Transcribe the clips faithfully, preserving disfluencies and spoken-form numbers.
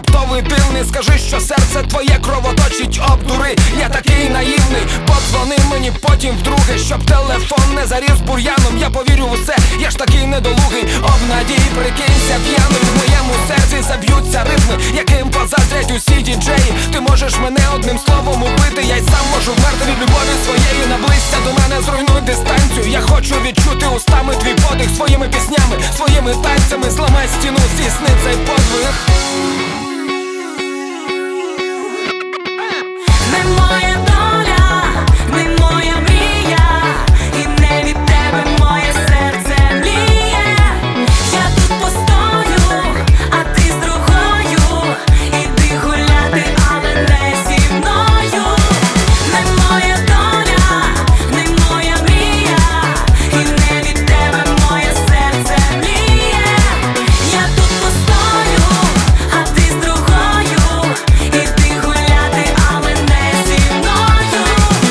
раптовий дивний. Скажи, що серце твоє кровоточить, обдури. Я такий наївний, подзвони мені потім вдруге, щоб телефон не заріс бур'яном. Я повірю в усе, я ж такий недолугий. Обнадій, прикинься п'яним. В моєму серці заб'ються ритми, яким позаздрять усі діджеї. Ти можеш мене одним словом убити, я й сам можу вмерти від любові своєї. Наблизься до мене, зруйнуй дистанцію. Я хочу відчути устами твій подих, своїми піснями, своїми танцями. Зламай стіну, здійсни цей подвиг. Не моя доля, не моя мрія, і не від тебе моє серце мліє. Я тут постою, а ти з другою. Іди гуляти, але не зі мною. Не моя доля, не моя мрія, і не від тебе моє серце мліє. Я тут постою, а ти з другою. Іди гуляти, але не зі мною.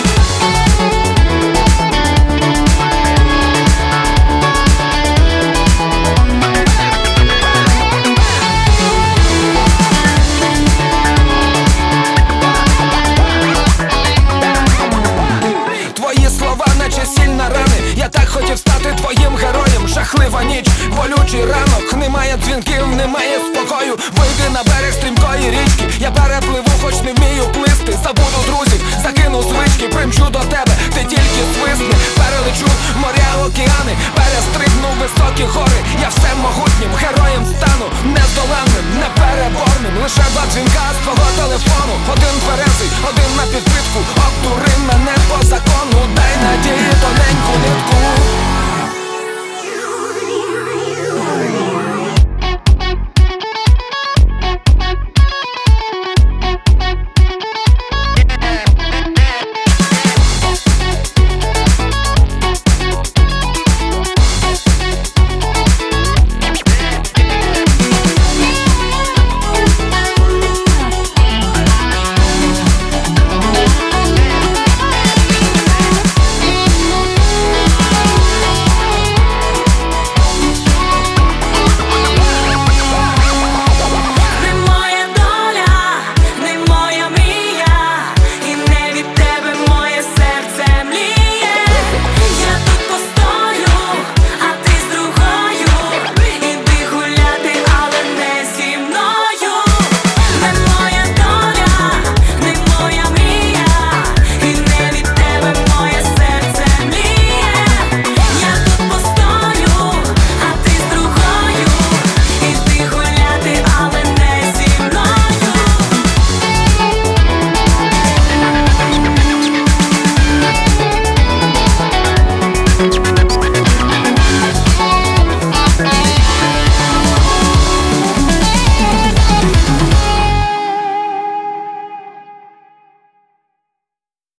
Твої слова, наче сіль на рани. Я так хотів стати твоїм героєм. Жахлива ніч, болючий ранок. Немає дзвінків, немає спокою. Вийди на берег стрімкої річки. Я перепливу, хоч не вмію плисти. Забуду друзів, закину звички. Примчу до тебе, ти тільки свисни. Перелечу моря, океани, перестрибну високі гори.